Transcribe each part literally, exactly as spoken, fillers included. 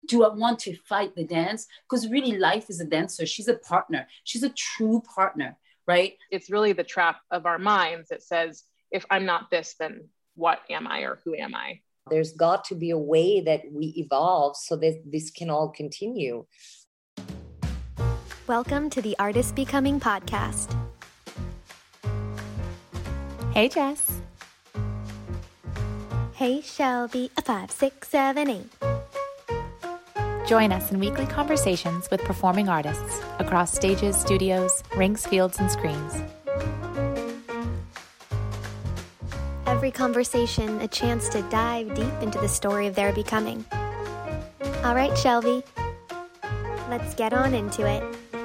Do I want to fight the dance? Because really life is a dancer. She's a partner. She's a true partner, right? It's really the trap of our minds that says, if I'm not this, then what am I, or who am I? There's got to be a way that we evolve so that this can all continue. Welcome to the Artist Becoming Podcast. Hey, Jess. Hey, Shelby. A five, six, seven, eight. Join us in weekly conversations with performing artists across stages, studios, rinks, fields, and screens. Every conversation a chance to dive deep into the story of their becoming. All right, Shelby. Let's get on into it.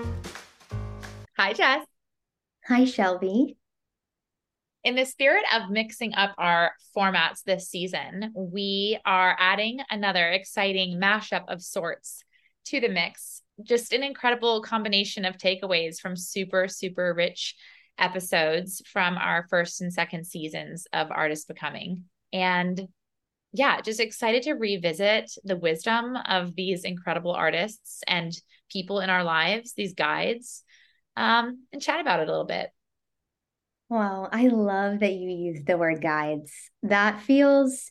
Hi, Jess. Hi, Shelby. In the spirit of mixing up our formats this season, we are adding another exciting mashup of sorts to the mix. Just an incredible combination of takeaways from super, super rich episodes from our first and second seasons of Artist Becoming. And yeah, just excited to revisit the wisdom of these incredible artists and people in our lives, these guides, um, and chat about it a little bit. Wow, I love that you use the word guides. That feels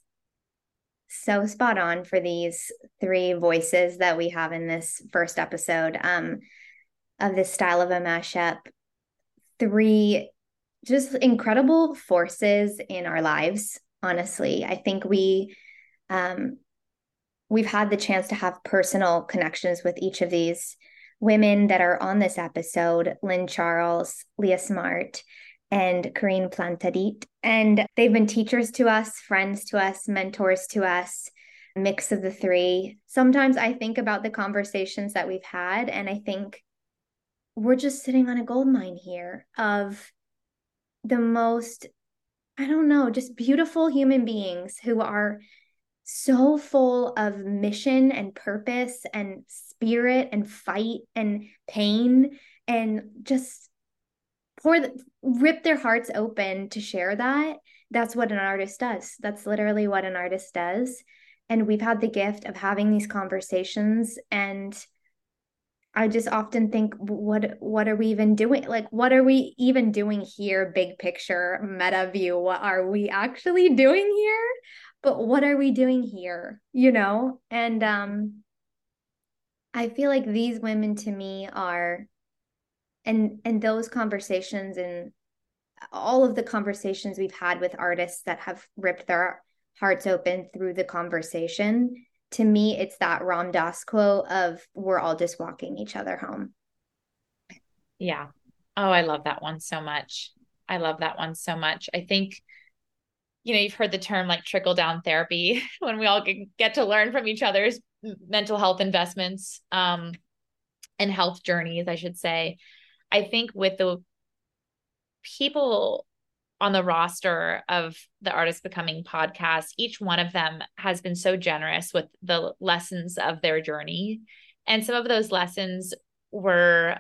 so spot on for these three voices that we have in this first episode um, of this style of a mashup. Three just incredible forces in our lives, honestly. I think we, um, we've had the chance to have personal connections with each of these women that are on this episode, Lynn Charles, Leah Smart, and Corinne Plantadit. And they've been teachers to us, friends to us, mentors to us, mix of the three. Sometimes I think about the conversations that we've had, and I think we're just sitting on a gold mine here of the most, I don't know, just beautiful human beings who are so full of mission and purpose and spirit and fight and pain, and just pour the, rip their hearts open to share that. That's what an artist does. That's literally what an artist does. And we've had the gift of having these conversations, and I just often think, what what are we even doing? Like, what are we even doing here? Big picture, meta view. What are we actually doing here? But what are we doing here? You know? And um, I feel like these women to me are, and and those conversations and all of the conversations we've had with artists that have ripped their hearts open through the conversation, to me, it's that Ram Dass quote of, we're all just walking each other home. Yeah. Oh, I love that one so much. I love that one so much. I think, you know, you've heard the term like trickle down therapy when we all get to learn from each other's mental health investments um, and health journeys, I should say. I think with the people on the roster of the Artist Becoming podcast, each one of them has been so generous with the lessons of their journey. And some of those lessons were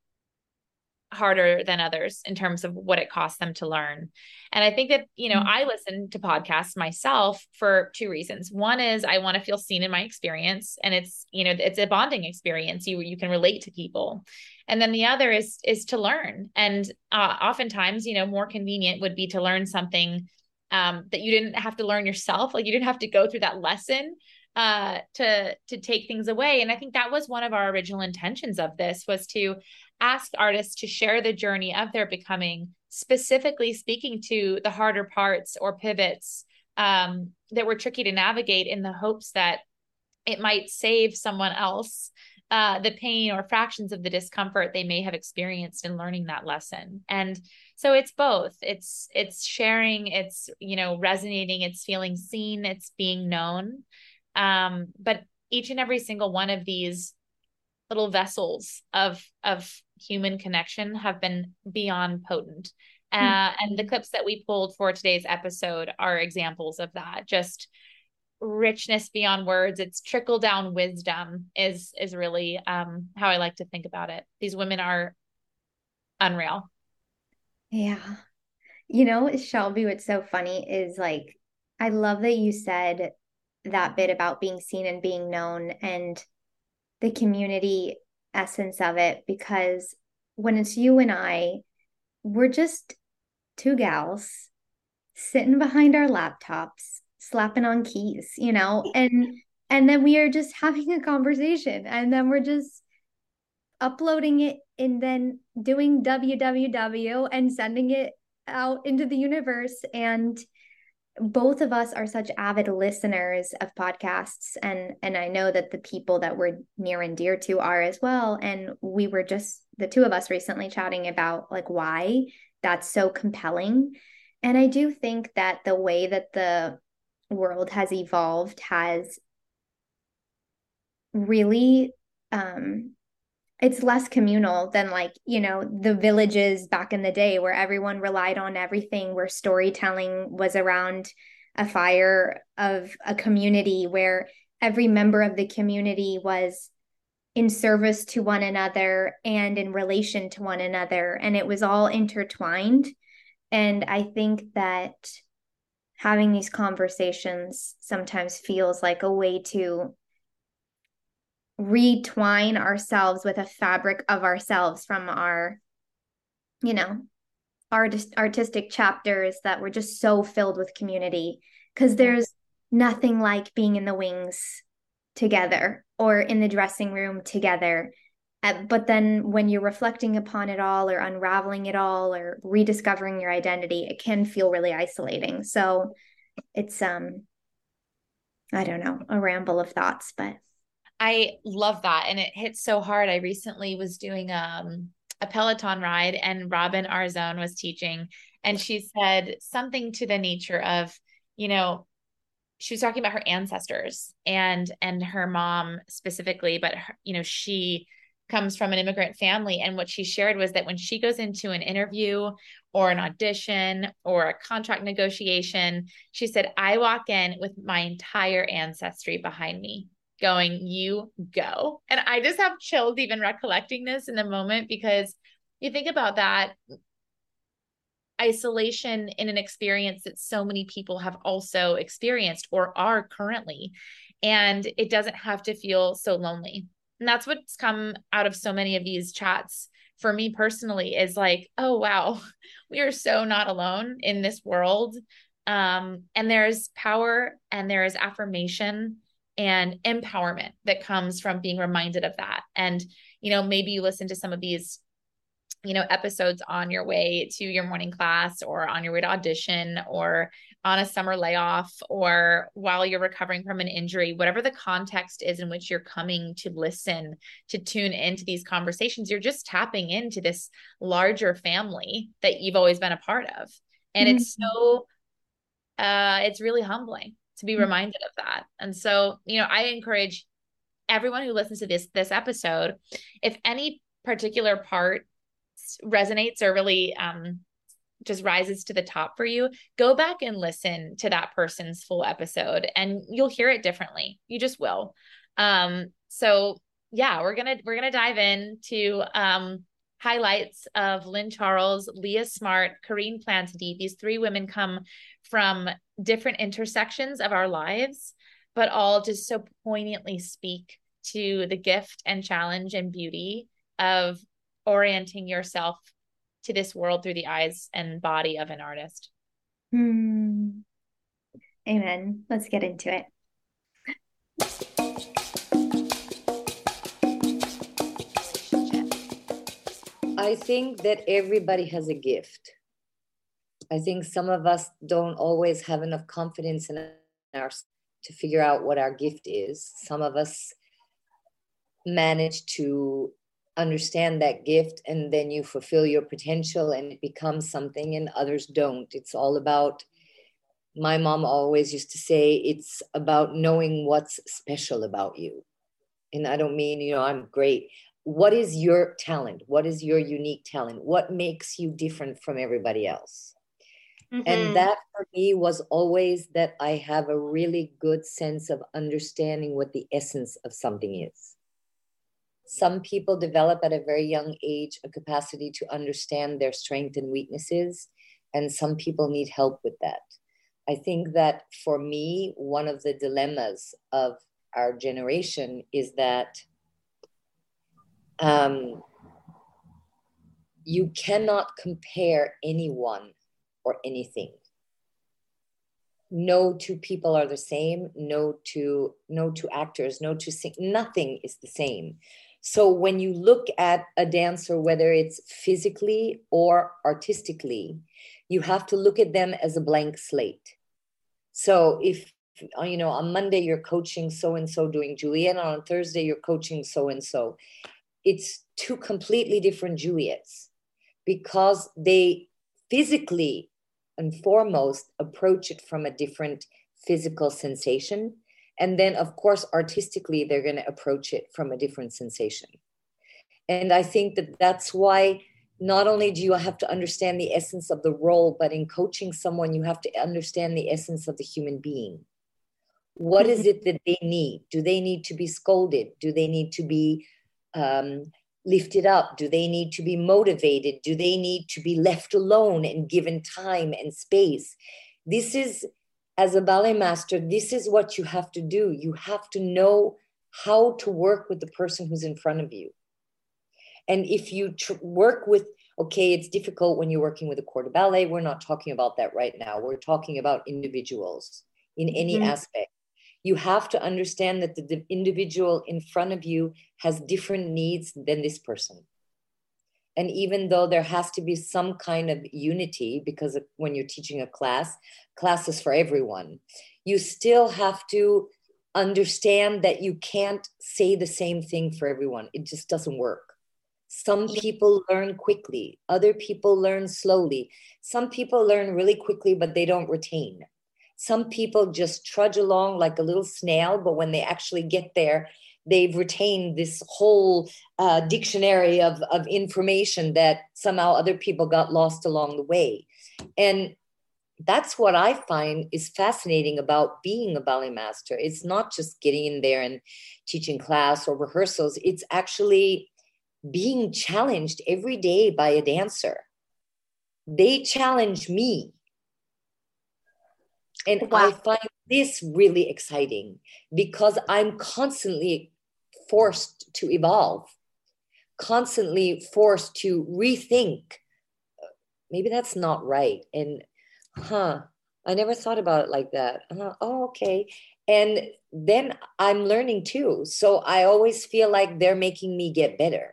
harder than others in terms of what it cost them to learn. And I think that, you know, mm-hmm. I listen to podcasts myself for two reasons. One is I want to feel seen in my experience, and it's, you know, it's a bonding experience. You, you can relate to people. And then the other is, is to learn. And uh, oftentimes, you know, more convenient would be to learn something um, that you didn't have to learn yourself. Like you didn't have to go through that lesson uh, to, to take things away. And I think that was one of our original intentions of this, was to ask artists to share the journey of their becoming, specifically speaking to the harder parts or pivots um, that were tricky to navigate, in the hopes that it might save someone else uh, the pain or fractions of the discomfort they may have experienced in learning that lesson. And so it's both. It's it's sharing, it's, you know, resonating, it's feeling seen, it's being known. Um, but each and every single one of these little vessels of of human connection have been beyond potent. Uh, mm-hmm. And the clips that we pulled for today's episode are examples of that. Just richness beyond words. It's trickle down wisdom is is really um, how I like to think about it. These women are unreal. Yeah. You know, Shelby, what's so funny is, like, I love that you said that bit about being seen and being known and the community essence of it, because when it's you and I, we're just two gals sitting behind our laptops, slapping on keys, you know, and and then we are just having a conversation, and then we're just uploading it and then doing W W W and sending it out into the universe. And both of us are such avid listeners of podcasts, and and I know that the people that we're near and dear to are as well. And we were just, the two of us, recently chatting about like why that's so compelling. And I do think that the way that the world has evolved has really um it's less communal than, like, you know, the villages back in the day where everyone relied on everything, where storytelling was around a fire of a community, where every member of the community was in service to one another and in relation to one another, and it was all intertwined. And I think that having these conversations sometimes feels like a way to retwine ourselves with a fabric of ourselves from our, you know, artist artistic chapters that were just so filled with community. Because there's nothing like being in the wings together or in the dressing room together. Uh, but then when you're reflecting upon it all or unraveling it all or rediscovering your identity, it can feel really isolating. So it's, um, I don't know, a ramble of thoughts, but I love that. And it hits so hard. I recently was doing um, a Peloton ride, and Robin Arzón was teaching, and she said something to the nature of, you know, she was talking about her ancestors and, and her mom specifically, but her, you know, she comes from an immigrant family. And what she shared was that when she goes into an interview or an audition or a contract negotiation, she said, I walk in with my entire ancestry behind me, going, you go. And I just have chills even recollecting this in the moment, because you think about that isolation in an experience that so many people have also experienced or are currently, and it doesn't have to feel so lonely. And that's what's come out of so many of these chats for me personally, is like, oh, wow, we are so not alone in this world. Um, and there's power and there is affirmation and empowerment that comes from being reminded of that. And, you know, maybe you listen to some of these, you know, episodes on your way to your morning class or on your way to audition or on a summer layoff or while you're recovering from an injury, whatever the context is in which you're coming to listen, to tune into these conversations, you're just tapping into this larger family that you've always been a part of. And mm-hmm. it's so, uh, it's really humbling to be reminded of that. And so, you know, I encourage everyone who listens to this, this episode, if any particular part resonates or really um, just rises to the top for you, go back and listen to that person's full episode and you'll hear it differently. You just will. Um, so yeah, we're going to, we're going to dive into um, highlights of Lynn Charles, Leah Smart, Corinne Plantidy. These three women come from different intersections of our lives, but all just so poignantly speak to the gift and challenge and beauty of orienting yourself to this world through the eyes and body of an artist. Hmm. Amen. Let's get into it. I think that everybody has a gift. I think some of us don't always have enough confidence in ourselves to figure out what our gift is. Some of us manage to understand that gift and then you fulfill your potential and it becomes something, and others don't. It's all about, my mom always used to say, it's about knowing what's special about you. And I don't mean, you know, I'm great. What is your talent? What is your unique talent? What makes you different from everybody else? Mm-hmm. And that for me was always that I have a really good sense of understanding what the essence of something is. Some people develop at a very young age a capacity to understand their strengths and weaknesses, and some people need help with that. I think that for me, one of the dilemmas of our generation is that um, you cannot compare anyone or anything. No two people are the same. No two, no two actors, no two sing, nothing is the same. So when you look at a dancer, whether it's physically or artistically, you have to look at them as a blank slate. So if, you know, on Monday you're coaching so-and-so doing Juliet, and on Thursday you're coaching so-and-so, it's two completely different Juliets because they physically and foremost approach it from a different physical sensation. And then, of course, artistically, they're going to approach it from a different sensation. And I think that that's why not only do you have to understand the essence of the role, but in coaching someone, you have to understand the essence of the human being. What is it that they need? Do they need to be scolded? Do they need to be um, lifted up? Do they need to be motivated? Do they need to be left alone and given time and space? This is, as a ballet master, this is what you have to do. You have to know how to work with the person who's in front of you. And if you tr- work with, okay, it's difficult when you're working with a corps de ballet. We're not talking about that right now. We're talking about individuals in any mm-hmm. aspect. You have to understand that the, the individual in front of you has different needs than this person. And even though there has to be some kind of unity, because of, when you're teaching a class, class is for everyone, you still have to understand that you can't say the same thing for everyone. It just doesn't work. Some people learn quickly. Other people learn slowly. Some people learn really quickly, but they don't retain. Some people just trudge along like a little snail, but when they actually get there, they've retained this whole uh, dictionary of, of information that somehow other people got lost along the way. And that's what I find is fascinating about being a ballet master. It's not just getting in there and teaching class or rehearsals. It's actually being challenged every day by a dancer. They challenge me. And wow. I find this really exciting because I'm constantly forced to evolve, constantly forced to rethink. Maybe that's not right. And, huh, I never thought about it like that. Uh, oh, okay. And then I'm learning too. So I always feel like they're making me get better.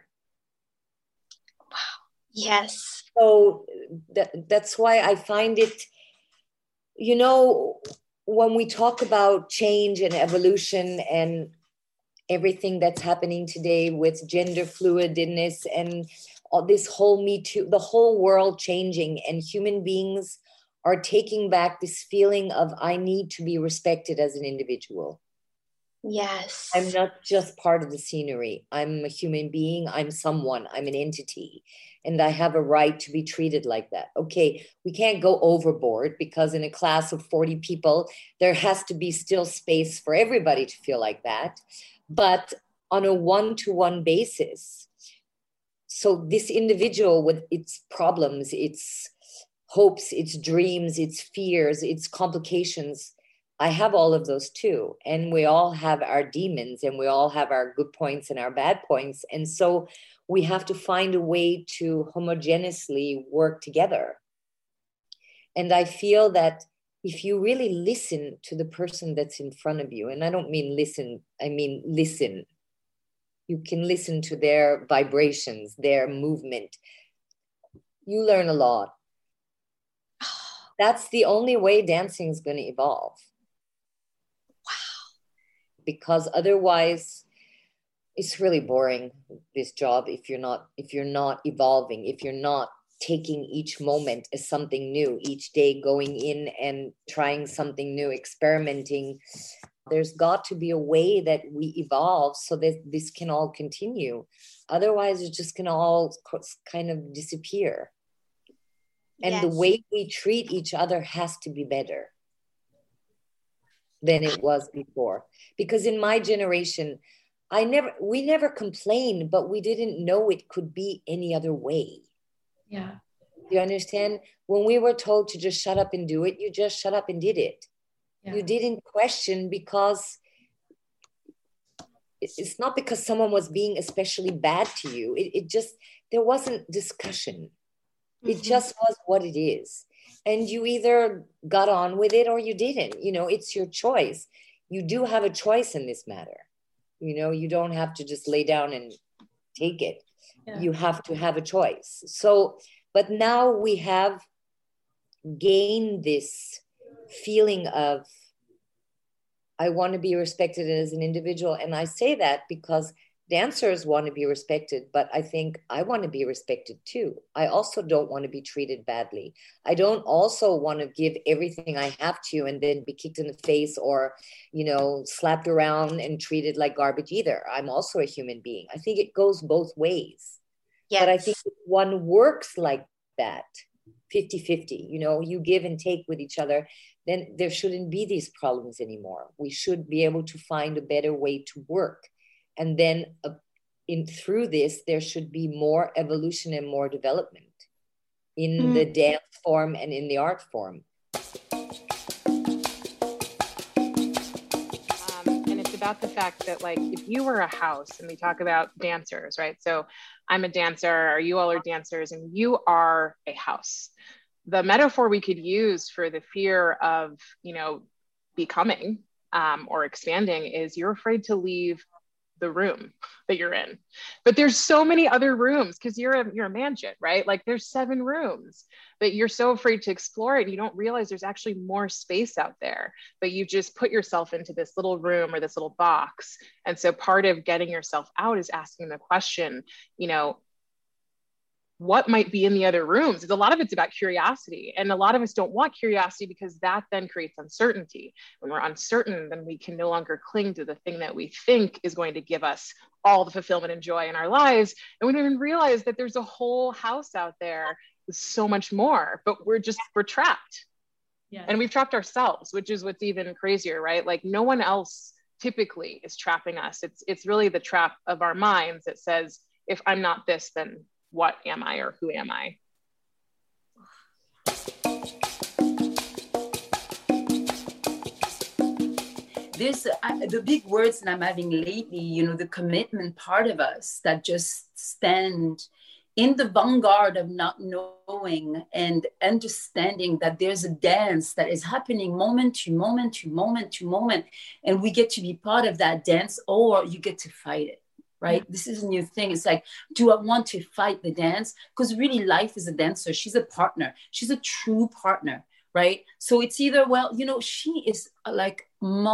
Yes. So that, that's why I find it, you know, when we talk about change and evolution and everything that's happening today with gender fluidness and all this whole Me Too, the whole world changing, and human beings are taking back this feeling of I need to be respected as an individual. Yes. I'm not just part of the scenery. I'm a human being. I'm someone. I'm an entity. And I have a right to be treated like that. Okay, we can't go overboard because in a class of forty people, there has to be still space for everybody to feel like that. But on a one-to-one basis, so this individual with its problems, its hopes, its dreams, its fears, its complications, I have all of those too. And we all have our demons and we all have our good points and our bad points. And so we have to find a way to homogeneously work together. And I feel that if you really listen to the person that's in front of you, and I don't mean listen, I mean listen. You can listen to their vibrations, their movement. You learn a lot. That's the only way dancing is going to evolve. Because otherwise it's really boring, this job, if you're not if you're not evolving, if you're not taking each moment as something new, each day going in and trying something new, experimenting. There's got to be a way that we evolve so that this can all continue. Otherwise it's just going to all kind of disappear. And yes. The way we treat each other has to be better than it was before. Because in my generation, I never, we never complained, but we didn't know it could be any other way. Yeah. You understand? When we were told to just shut up and do it, you just shut up and did it. Yeah. You didn't question, because it's not because someone was being especially bad to you. It, it just, there wasn't discussion. Mm-hmm. It just was what it is. And you either got on with it or you didn't. You know, it's your choice. You do have a choice in this matter. You know, you don't have to just lay down and take it. Yeah. You have to have a choice. So, but now we have gained this feeling of, I want to be respected as an individual. And I say that because dancers want to be respected, but I think I want to be respected too. I also don't want to be treated badly. I don't also want to give everything I have to you and then be kicked in the face or, you know, slapped around and treated like garbage either. I'm also a human being. I think it goes both ways. Yes. But I think if one works like that, fifty-fifty, you know, you give and take with each other, then there shouldn't be these problems anymore. We should be able to find a better way to work. And then uh, in through this, there should be more evolution and more development in mm. the dance form and in the art form. Um, and it's about the fact that, like, if you were a house, and we talk about dancers, right? So I'm a dancer, or you all are dancers, and you are a house. The metaphor we could use for the fear of, you know, becoming um, or expanding is you're afraid to leave the room that you're in. But there's so many other rooms because you're a you're a mansion, right? Like there's seven rooms, but you're so afraid to explore it. You don't realize there's actually more space out there, but you just put yourself into this little room or this little box. And so part of getting yourself out is asking the question, you know, what might be in the other rooms? A lot of it's about curiosity. And a lot of us don't want curiosity because that then creates uncertainty. When we're uncertain, then we can no longer cling to the thing that we think is going to give us all the fulfillment and joy in our lives. And we don't even realize that there's a whole house out there with so much more, but we're just, we're trapped. Yeah. And we've trapped ourselves, which is what's even crazier, right? Like no one else typically is trapping us. It's, it's really the trap of our minds that says, if I'm not this, then what am I, or who am I? This, uh, the big words that I'm having lately, you know, the commitment part of us that just stand in the vanguard of not knowing and understanding that there's a dance that is happening moment to moment to moment to moment. And we get to be part of that dance, or you get to fight it. Right? Yeah. This is a new thing. It's like, do I want to fight the dance? Because really life is a dancer. She's a partner. She's a true partner, right? So it's either, well, you know, she is like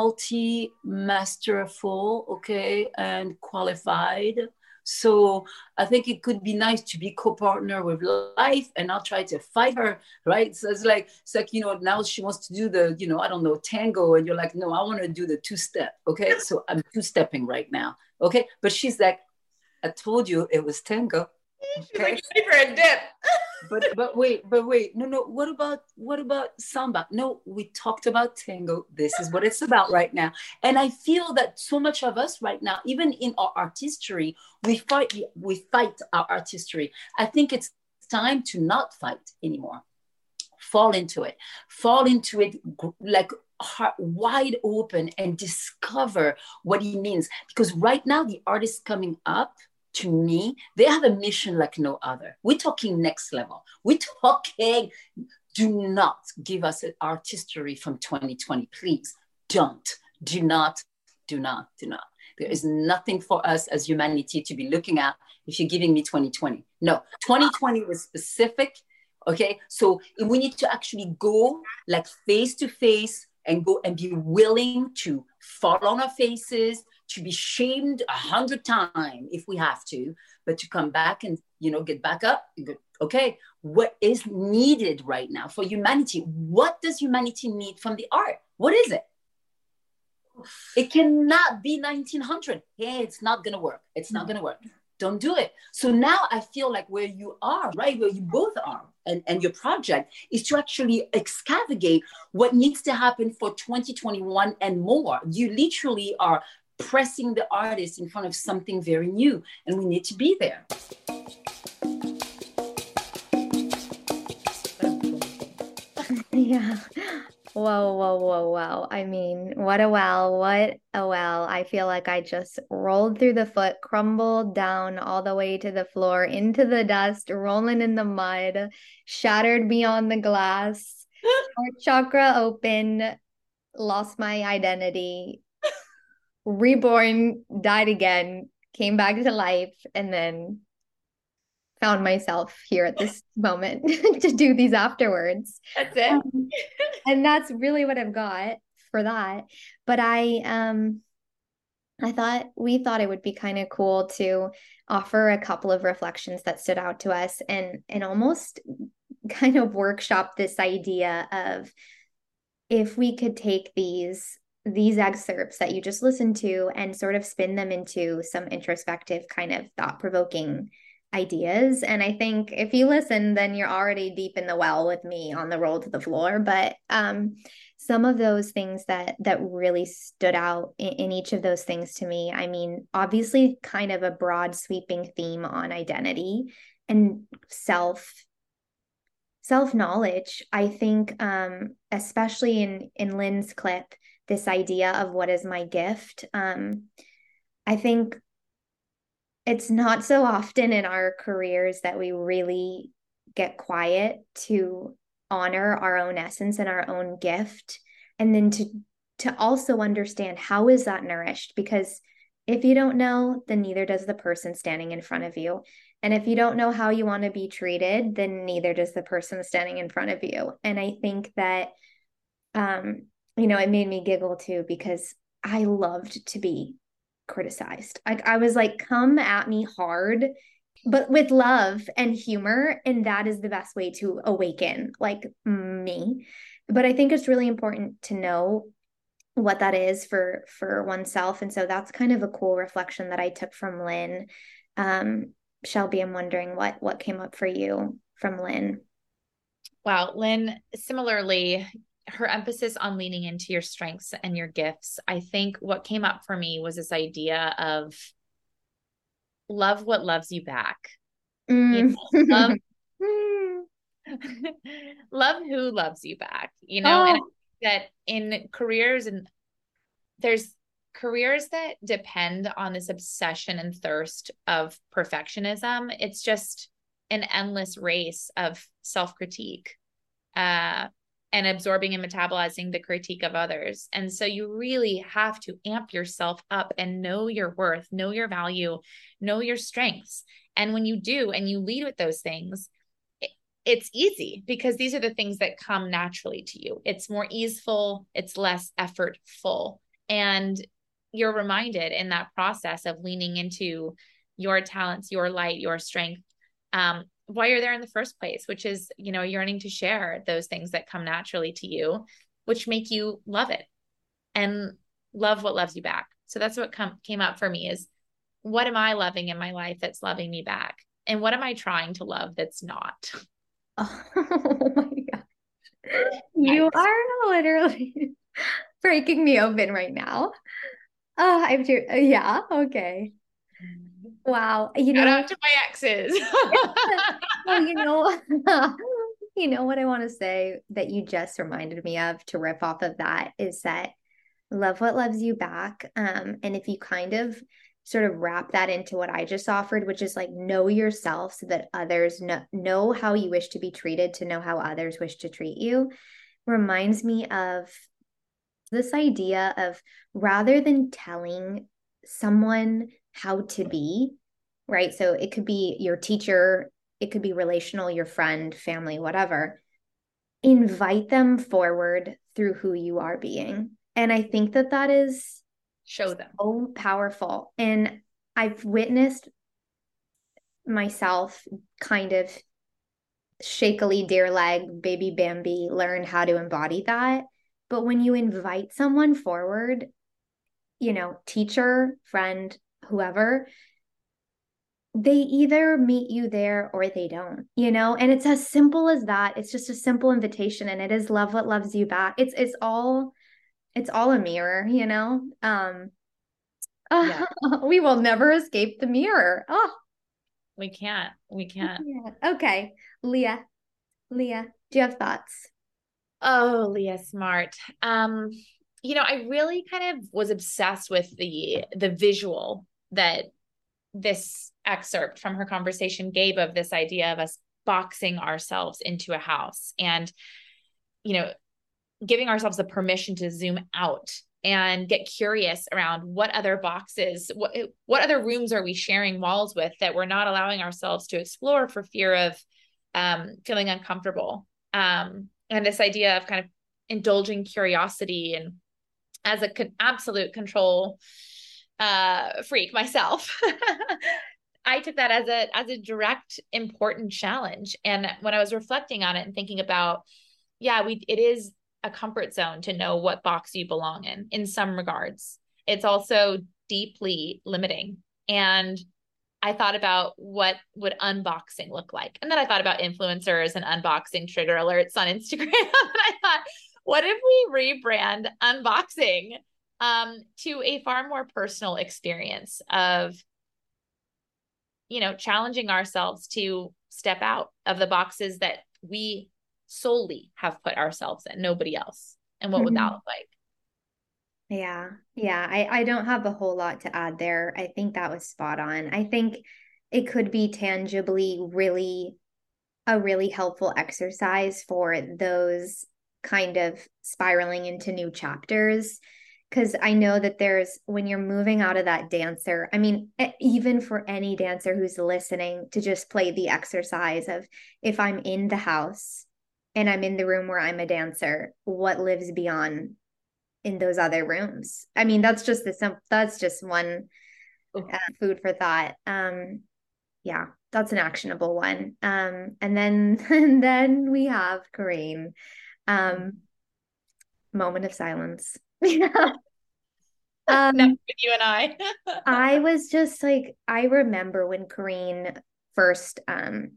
multi-masterful, okay, and qualified. So I think it could be nice to be co-partner with life and not try to fight her, right? So it's like, it's like, you know, now she wants to do the, you know, I don't know, tango. And you're like, no, I want to do the two-step, okay? So I'm two-stepping right now. Okay, but she's like, I told you it was tango. She's okay? Like, ready for a dip. but but wait, but wait, no, no. What about what about samba? No, we talked about tango. This is what it's about right now. And I feel that so much of us right now, even in our artistry, we fight. We fight our artistry. I think it's time to not fight anymore. Fall into it. Fall into it like heart wide open and discover what he means. Because right now, the artists coming up, to me, they have a mission like no other. We're talking next level. We're talking, do not give us an artistry from twenty twenty, please. Don't, do not, do not, do not. There is nothing for us as humanity to be looking at if you're giving me twenty twenty. No, twenty twenty was specific, okay? So we need to actually go like face to face and go and be willing to fall on our faces, to be shamed a hundred times if we have to, but to come back and, you know, get back up. Go, okay, what is needed right now for humanity? What does humanity need from the art? What is it? It cannot be nineteen hundred. Hey, it's not going to work. It's not going to work. Don't do it. So now I feel like where you are, right, where you both are, and, and your project is to actually excavate what needs to happen for twenty twenty-one and more. You literally are pressing the artist in front of something very new, and we need to be there. Yeah. Whoa, whoa, whoa, whoa. I mean, what a well, what a well. I feel like I just rolled through the foot, crumbled down all the way to the floor, into the dust, rolling in the mud, shattered beyond the glass, heart chakra open, lost my identity, reborn, died again, came back to life, and then found myself here at this moment to do these afterwards. That's it. Um, and that's really what I've got for that. But I um I thought we thought it would be kind of cool to offer a couple of reflections that stood out to us and and almost kind of workshop this idea of if we could take these these excerpts that you just listened to and sort of spin them into some introspective kind of thought-provoking ideas. And I think if you listen, then you're already deep in the well with me on the roll to the floor. But um, some of those things that that really stood out in, in each of those things to me, I mean, obviously kind of a broad sweeping theme on identity and self self-knowledge. I think um, especially in in Lynn's clip, this idea of what is my gift. Um, I think it's not so often in our careers that we really get quiet to honor our own essence and our own gift, and then to to also understand how is that nourished, because if you don't know, then neither does the person standing in front of you. And if you don't know how you want to be treated, then neither does the person standing in front of you. And I think that um you know, it made me giggle too, because I loved to be criticized. Like I was like, come at me hard, but with love and humor. And that is the best way to awaken like me. But I think it's really important to know what that is for, for oneself. And so that's kind of a cool reflection that I took from Lynn. Um, Shelby, I'm wondering what, what came up for you from Lynn. Wow. Lynn, similarly, her emphasis on leaning into your strengths and your gifts. I think what came up for me was this idea of love what loves you back. Mm. You know, love, love who loves you back, you know, oh. And I think that in careers, and there's careers that depend on this obsession and thirst of perfectionism. It's just an endless race of self-critique. Uh, and absorbing and metabolizing the critique of others. And so you really have to amp yourself up and know your worth, know your value, know your strengths. And when you do, and you lead with those things, it, it's easy because these are the things that come naturally to you. It's more easeful, it's less effortful. And you're reminded in that process of leaning into your talents, your light, your strength, um, why you're there in the first place, which is, you know, yearning to share those things that come naturally to you, which make you love it and love what loves you back. So that's what come, came up for me is, what am I loving in my life that's loving me back? And what am I trying to love that's not? Oh, oh my gosh. You are literally breaking me open right now. Oh, I'm sure. Yeah. Okay. Wow. You know, shout out to my exes. well, you know, you know what I want to say that you just reminded me of to riff off of that is that love what loves you back. Um, and if you kind of sort of wrap that into what I just offered, which is like know yourself so that others know, know how you wish to be treated, to know how others wish to treat you, reminds me of this idea of rather than telling someone how to be, right? So it could be your teacher, it could be relational, your friend, family, whatever. Invite them forward through who you are being. And I think that that is show them so powerful. And I've witnessed myself kind of shakily deer leg, baby Bambi, learn how to embody that. But when you invite someone forward, you know, teacher, friend, whoever, they either meet you there or they don't, you know, and it's as simple as that. It's just a simple invitation, and it is love what loves you back. It's, it's all, it's all a mirror, you know, um, yeah. uh, we will never escape the mirror. Oh, we can't, we can't. Yeah. Okay. Leah, Leah, do you have thoughts? Oh, Leah Smart. Um, you know, I really kind of was obsessed with the the visual that this excerpt from her conversation gave of this idea of us boxing ourselves into a house and, you know, giving ourselves the permission to zoom out and get curious around what other boxes, what, what other rooms are we sharing walls with that we're not allowing ourselves to explore for fear of um, feeling uncomfortable. Um, and this idea of kind of indulging curiosity, and as a con- absolute control uh, freak myself, I took that as a, as a direct, important challenge. And when I was reflecting on it and thinking about, yeah, we, it is a comfort zone to know what box you belong in, in some regards. It's also deeply limiting. And I thought about what would unboxing look like. And then I thought about influencers and unboxing trigger alerts on Instagram. And I thought, what if we rebrand unboxing um, to a far more personal experience of, you know, challenging ourselves to step out of the boxes that we solely have put ourselves in, nobody else. And what mm-hmm. would that look like? Yeah. Yeah. I, I don't have a whole lot to add there. I think that was spot on. I think it could be tangibly really a really helpful exercise for those kind of spiraling into new chapters. Because I know that there's, when you're moving out of that dancer, I mean, even for any dancer who's listening, to just play the exercise of, if I'm in the house and I'm in the room where I'm a dancer, what lives beyond in those other rooms? I mean, that's just the that's just one uh, food for thought. Um, yeah, that's an actionable one. Um, and then and then we have Corinne. Um, moment of silence. Yeah. Um, with you and I. I was just like, I remember when Corinne first, um,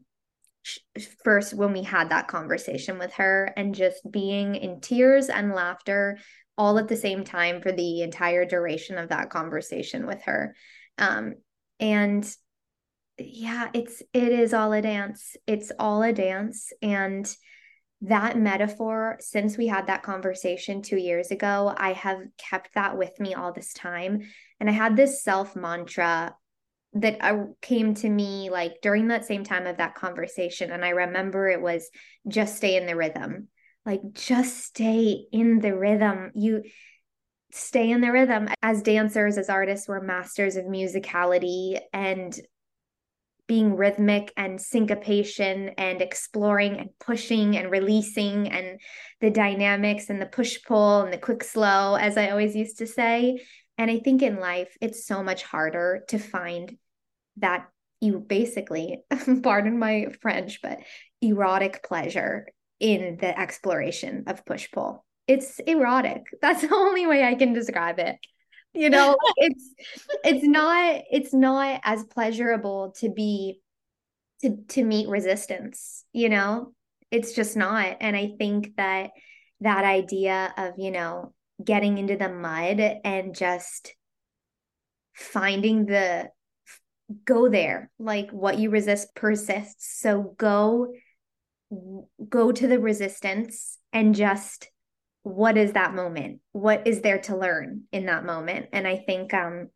first when we had that conversation with her, and just being in tears and laughter all at the same time for the entire duration of that conversation with her. Um, and yeah, it's, it is all a dance. It's all a dance. And that metaphor, since we had that conversation two years ago, I have kept that with me all this time. And I had this self mantra that I, came to me like during that same time of that conversation. And I remember it was, just stay in the rhythm. Like, just stay in the rhythm. You stay in the rhythm. As dancers, as artists, we're masters of musicality and being rhythmic and syncopation and exploring and pushing and releasing and the dynamics and the push pull and the quick slow, as I always used to say. And I think in life, it's so much harder to find that, you basically, pardon my French, but erotic pleasure in the exploration of push pull. It's erotic. That's the only way I can describe it. You know, it's it's not it's not as pleasurable to be to to meet resistance, you know. It's just not. And I think that that idea of, you know, getting into the mud and just finding the go there, like what you resist persists. So go go to the resistance and just, what is that moment? What is there to learn in that moment? And I think, um,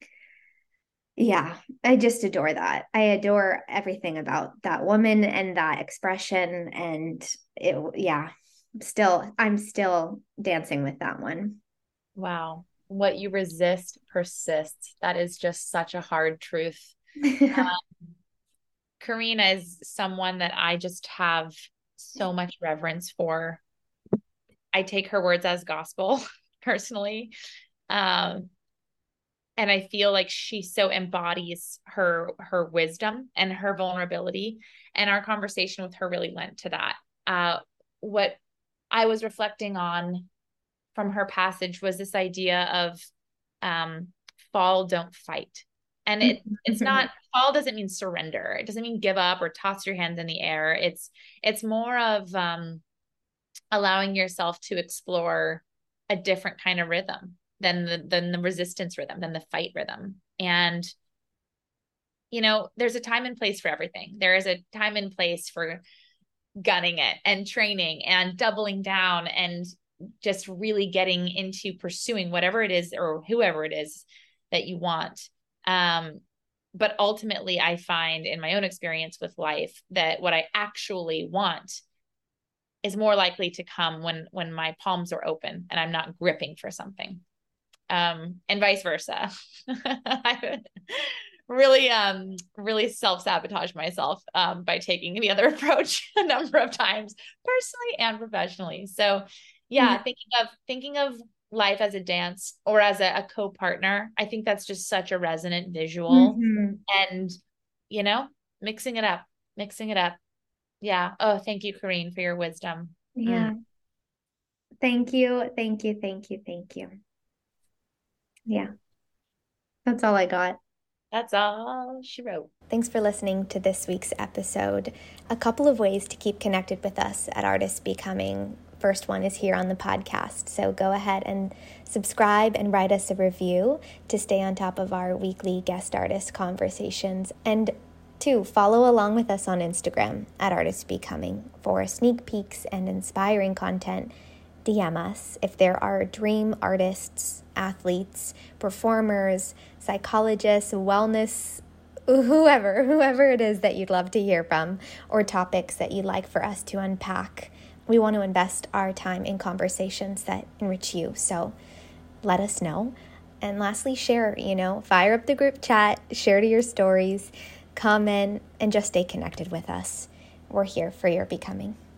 yeah, I just adore that. I adore everything about that woman and that expression. And it, yeah, still, I'm still dancing with that one. Wow. What you resist persists. That is just such a hard truth. um, Corinne is someone that I just have so much reverence for. I take her words as gospel personally. Um, and I feel like she so embodies her, her wisdom and her vulnerability. And our conversation with her really lent to that. Uh, what I was reflecting on from her passage was this idea of um, fall, don't fight. And it, it's not, fall doesn't mean surrender. It doesn't mean give up or toss your hands in the air. It's, it's more of um, allowing yourself to explore a different kind of rhythm than the, than the resistance rhythm, than the fight rhythm. And, you know, there's a time and place for everything. There is a time and place for gunning it and training and doubling down and just really getting into pursuing whatever it is or whoever it is that you want. Um, but ultimately, I find in my own experience with life that what I actually want is more likely to come when when my palms are open and I'm not gripping for something, um, and vice versa. I really, um, really self-sabotage myself um, by taking the other approach a number of times, personally and professionally. So, yeah, mm-hmm. thinking of thinking of life as a dance or as a, a co-partner, I think that's just such a resonant visual. Mm-hmm. And you know, mixing it up, mixing it up. Yeah. Oh, thank you, Kareen, for your wisdom. Yeah. Mm. Thank you. Thank you. Thank you. Thank you. Yeah. That's all I got. That's all she wrote. Thanks for listening to this week's episode. A couple of ways to keep connected with us at Artists Becoming. First one is here on the podcast. So go ahead and subscribe and write us a review to stay on top of our weekly guest artist conversations. And Two, follow along with us on Instagram at Artists Becoming for sneak peeks and inspiring content. D M us if there are dream artists, athletes, performers, psychologists, wellness, whoever, whoever it is that you'd love to hear from, or topics that you'd like for us to unpack. We want to invest our time in conversations that enrich you, so let us know. And lastly, share, you know, fire up the group chat, share to your stories, comment, and just stay connected with us. We're here for your becoming.